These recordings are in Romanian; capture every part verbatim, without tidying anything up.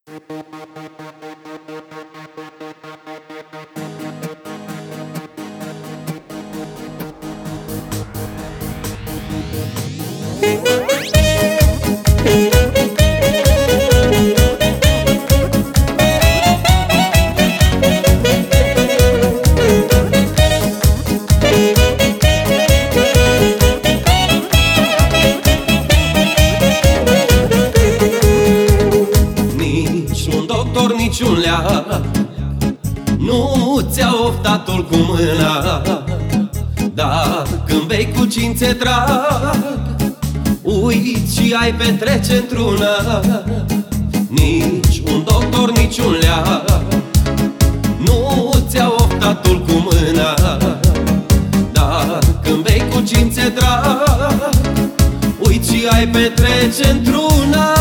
Niciun doctor, niciun leac nu ți-a oftatul cu mâna, dar când vei cu cințe drag, uiți și ai petrece într-una. Nici un doctor, niciun leac nu ți-a oftatul cu mâna, dar când vei cu cințe drag, uiți și ai petrece într-una.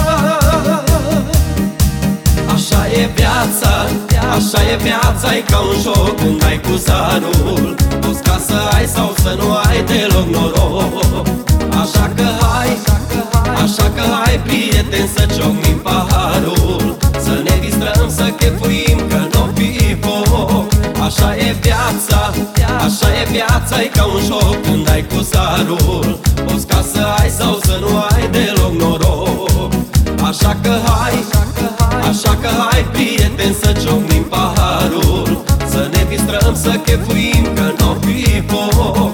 Așa e viața, așa e viața, e ca un joc când ai cu zarul. Poți ca să ai sau să nu ai deloc noroc. Așa că hai, așa că hai prieteni să ciocnim paharul, să ne distrăm, să chefuim că n-o fi foc. Așa e viața, așa e viața, e ca un joc când ai cu zarul. Poți ca să ai sau să nu ai deloc noroc. Așa că hai, așa că hai prieteni să ciocnim paharul, să ne distrăm, să chefuim că n-o fi foc.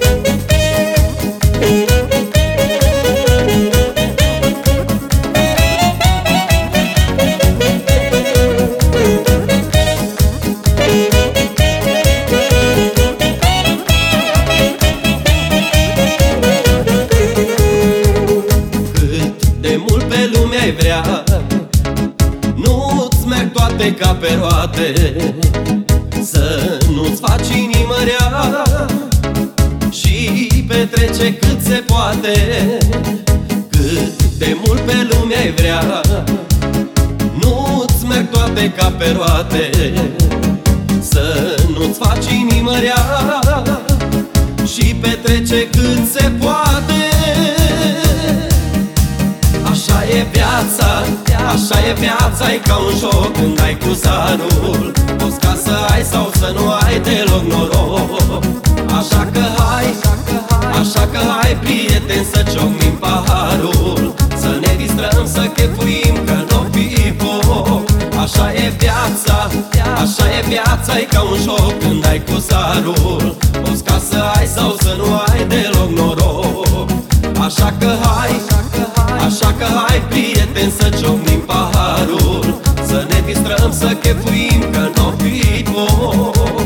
Cât de mult pe lume ai vrea, nu-ți merg toate ca pe roate, să nu-ți faci inimă rea și petrece cât se poate. Cât de mult pe lume ai vrea, nu-ți merg toate ca pe roate, să nu-ți faci inimă rea și petrece cât se poate. Așa e viața, așa e viața, e ca un joc când ai cu zarul. Poți ca să ai sau să nu ai deloc noroc. Așa că hai, așa că hai prieteni să ciocnim paharul, să ne distrăm, să chefuim că n-o fi foc. Așa e viața, așa e viața, e ca un joc când ai cu zarul. Poți ca să ai sau să nu ai deloc noroc. Așa că hai, așa că hai prieteni să ciocnim paharul, să ne distrăm, să chefuim că n-o fi foc.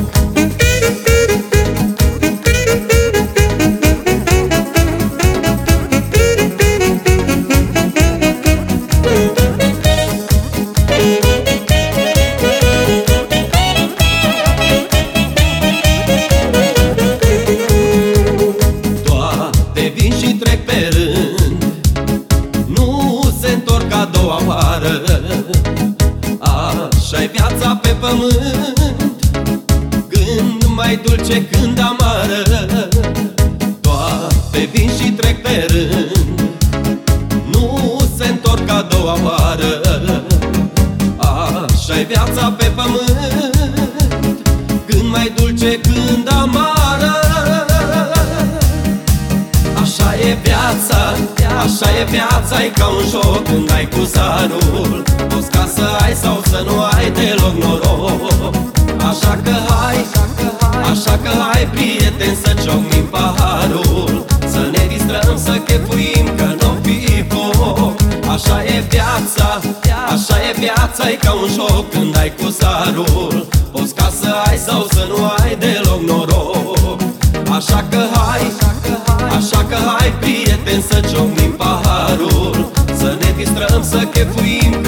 Toate vin și trec pe rând, nu se întorc a doua oară. Așa-i viața pe pământ, când mai dulce, când amară. Toate vin și trec pe rând, nu se întorc a doua oară. Așa-i viața pe pământ, când mai dulce, când amară. Așa e viața, așa e viața, e ca un joc când ai cu zarul. Poți ca să ai sau să nu ai deloc noroc. Așa că hai, așa că hai prieteni să ciocnim paharul, să ne distrăm, să chefuim că n-o fi foc. Așa e viața, așa e viața, e ca un joc când ai cu zarul. Poți ca să ai sau să nu ai deloc noroc. Așa că hai, așa că hai prieteni să ciocnim paharul, să ne distrăm, să chefuim